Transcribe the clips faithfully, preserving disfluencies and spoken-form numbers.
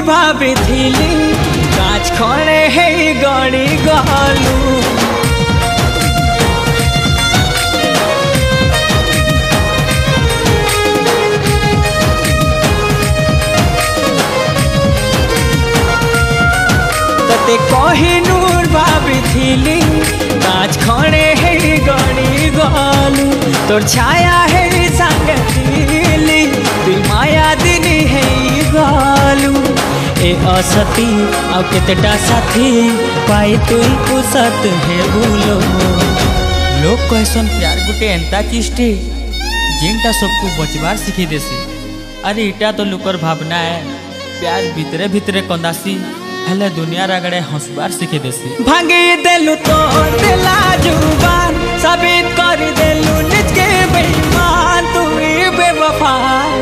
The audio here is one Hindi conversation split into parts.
नूर भाभी थिली काच खड़े है गड़ी गलू ते कही नूर भाभी थिली काच खड़े है गड़ी गलू तोर छाया है संग दिली तुई माया दिनी है गलू ए असती आउ केतेटा साथी पाई तुई कुसत है बोलो लोग कहसन प्यार गुटे एंता चीजटे जिनटा सबको बचबार सिखी देसी अरे इटा तो लुकर भावना है प्यार भीतरे भीतरे कंदासी हेले दुनिया रगड़े हंसबार सिखे देसी भांगी देलु तो दिला जुबान साबित कर देलु निज के बेईमान तू बेवफा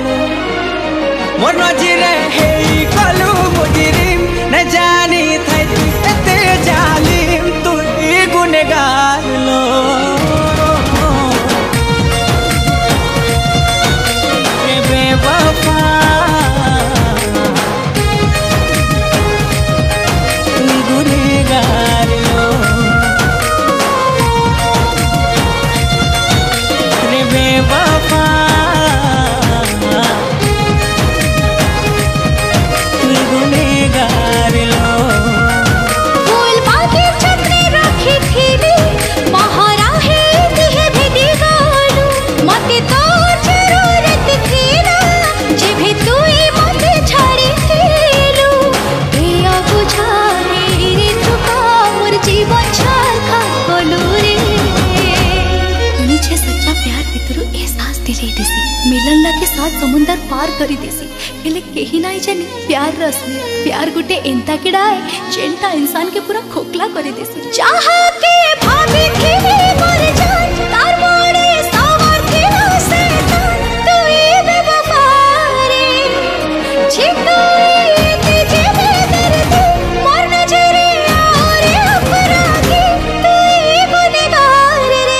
मोर नजरे है कलू मुजरिम न जानी थई एते जालिम तू गुनहगार लो बेवफा मिलन के साथ समुंदर पार करी देसी हेले केही नाई जानी प्यार रसली प्यार गुटे एंता किड़ा है जेंटा इंसान के पूरा खोखला करी देसी चाहा के भाभी थी मर जान तार मोड़े सावर थी ना से तू ही बेवफा रे छिटू तुझे दर्द मर नजरे और अपराधी तू ही गुनहगार रे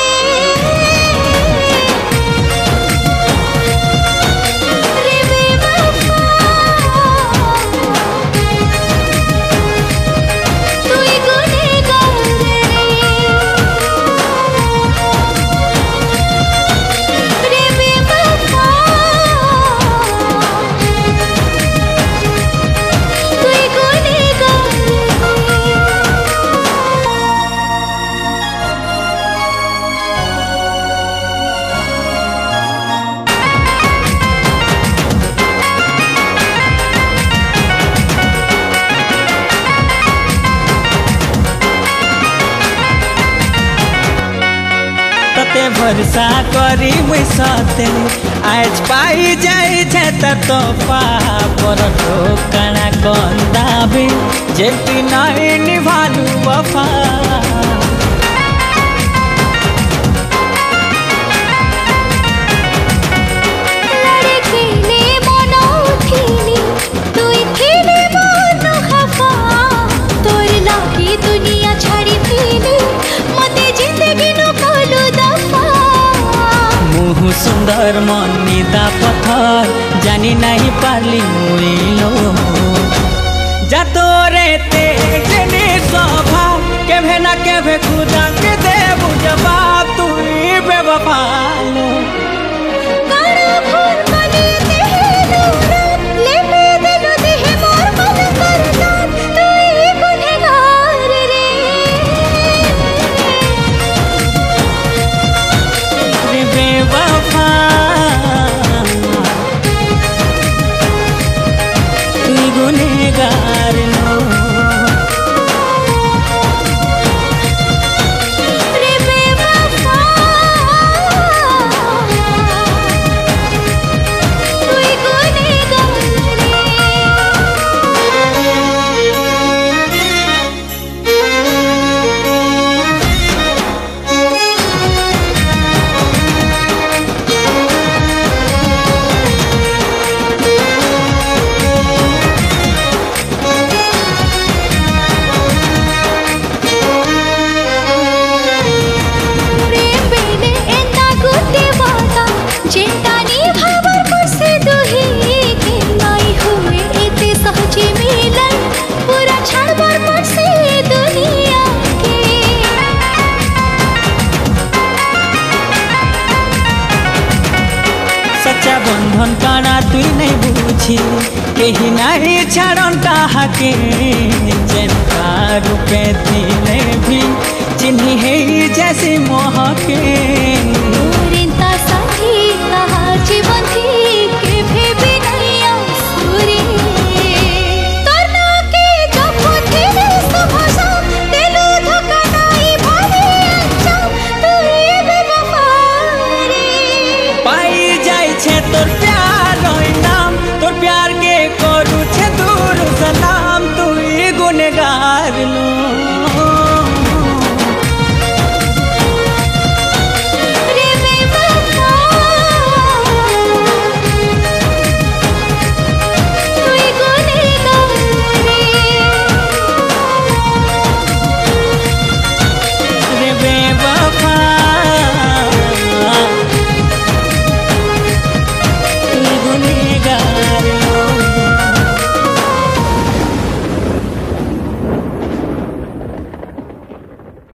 भरसा करी मुई सते आज पाई जाई छे तो पर ठोकना कंदाबे जेती नहीं निभालू वफा सुंदर मनीदा पत्थर जानी नहीं पारली मुइलो जातो रे ते जने स्वभाव केभे ना केभे खुदा के देबू जवाब तू बेवफा गुनहगार लो रे बेवफा बंधन काना तुई नहीं बुझी कहीं नहीं छाड़न ताहाके जनता रूपे दिले भी चिन्ही है जैसे मोह के।